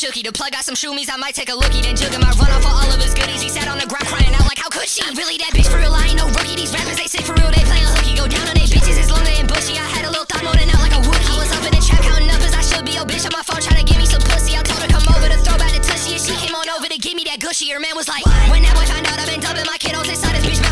shooky. The plug got some shroomies, I might take a lookie. Then jugga my run off for all of his goodies. He sat on the ground crying out like, how could she? I'm really that bitch for real, I ain't no rookie. These rappers, they sick for real, they playin' hooky. Go down on they bitches, it's longer and bushy. I had a little thought molding out like a Wookiee. I was up in the trap counting up as I should be. Yo, bitch on my phone trying to give me some pussy. I told her come over to throw back the tushy. And she came on over to give me that gushy. Her man was like, when that boy found out I've been dubbing my kiddos inside his bitch